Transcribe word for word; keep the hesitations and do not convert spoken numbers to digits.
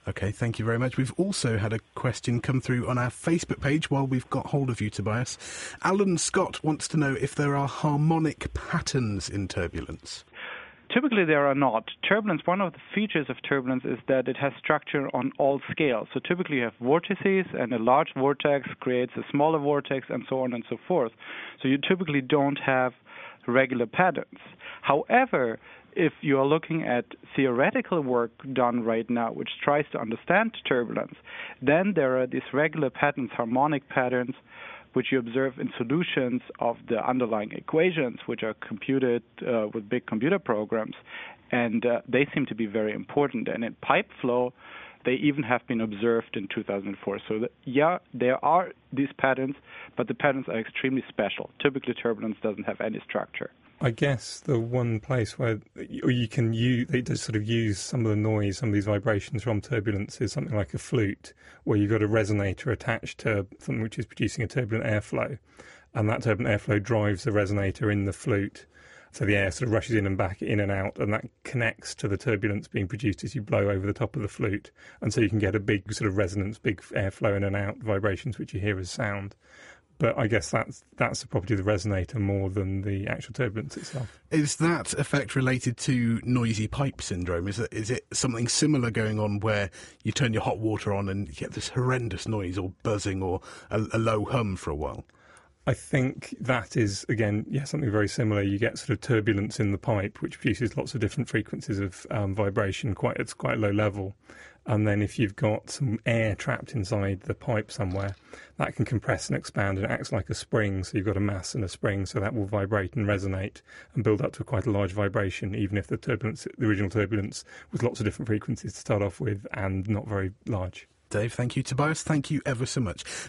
OK, thank you very much. We've also had a question come through on our Facebook page while we've got hold of you, Tobias. Alan Scott wants to know if there are harmonic patterns in turbulence. Typically, there are not. Turbulence, one of the features of turbulence is that it has structure on all scales. So typically you have vortices, and a large vortex creates a smaller vortex, and so on and so forth. So you typically don't have regular patterns. However, if you are looking at theoretical work done right now, which tries to understand turbulence, then there are these regular patterns, harmonic patterns, which you observe in solutions of the underlying equations, which are computed uh, with big computer programs, and uh, they seem to be very important. And in pipe flow, they even have been observed in two thousand four. So, that, yeah, there are these patterns, but the patterns are extremely special. Typically, turbulence doesn't have any structure. I guess the one place where you can use, they just sort of use some of the noise, some of these vibrations from turbulence is something like a flute, where you've got a resonator attached to something which is producing a turbulent airflow, and that turbulent airflow drives the resonator in the flute. So the air sort of rushes in and back, in and out, and that connects to the turbulence being produced as you blow over the top of the flute. And so you can get a big sort of resonance, big airflow in and out vibrations, which you hear as sound. But I guess that's that's the property of the resonator more than the actual turbulence itself. Is that effect related to noisy pipe syndrome? Is it, is it something similar going on where you turn your hot water on and you get this horrendous noise or buzzing or a, a low hum for a while? I think that is, again, yeah, something very similar. You get sort of turbulence in the pipe, which produces lots of different frequencies of um, vibration quite at quite low level. And then if you've got some air trapped inside the pipe somewhere, that can compress and expand, and it acts like a spring. So you've got a mass and a spring, so that will vibrate and resonate and build up to quite a large vibration, even if the turbulence, the original turbulence, was lots of different frequencies to start off with and not very large. Dave, thank you. Tobias, thank you ever so much.